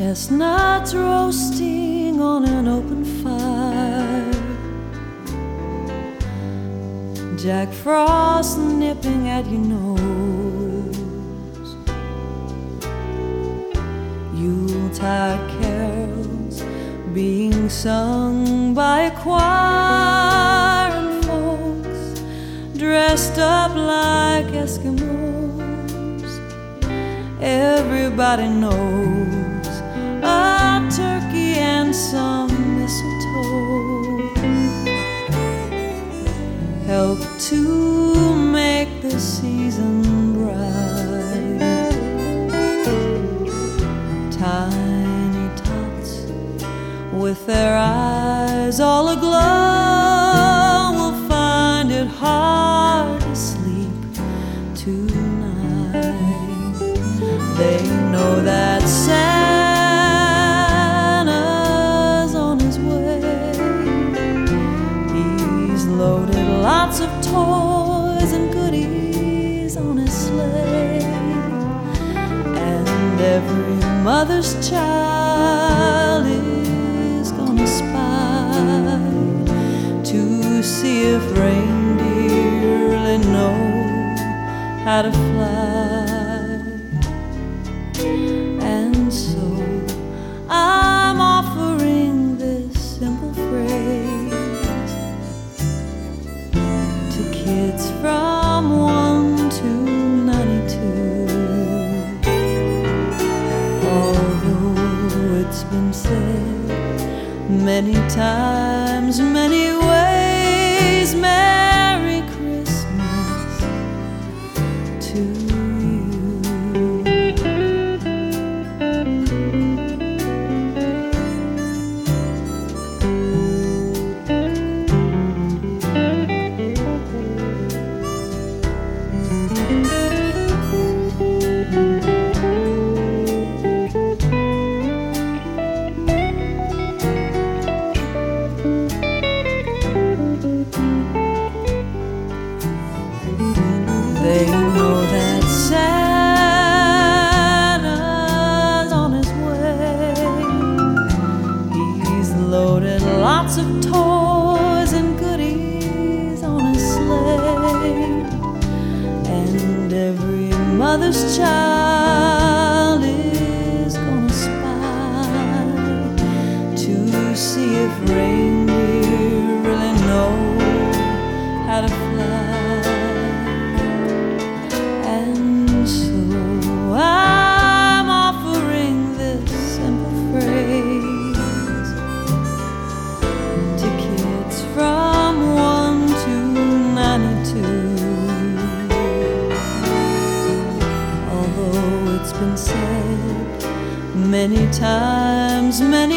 Chestnuts roasting on an open fire, Jack Frost nipping at your nose, Yuletide carols being sung by a choir, and folks dressed up like Eskimos. Everybody knows a turkey and some mistletoe help to make the season bright. Tiny tots with their eyes all aglow will find it hard to sleep tonight. They know that Santa's on his way. He's loaded lots of toys and goodies on his sleigh, and every mother's child is gonna spy to see if reindeer really know how to fly. And so I'm offering this simple phrase to kids from 1 to 92. Although it's been said many times, many ways, Merry Christmas to you. They know that Santa's on his way. He's loaded lots of toys and goodies on his sleigh, and every mother's child is gonna spy to see if reindeer really know how to fly. And so I'm offering this simple phrase to kids from 1 to 92. Although it's been said many times, many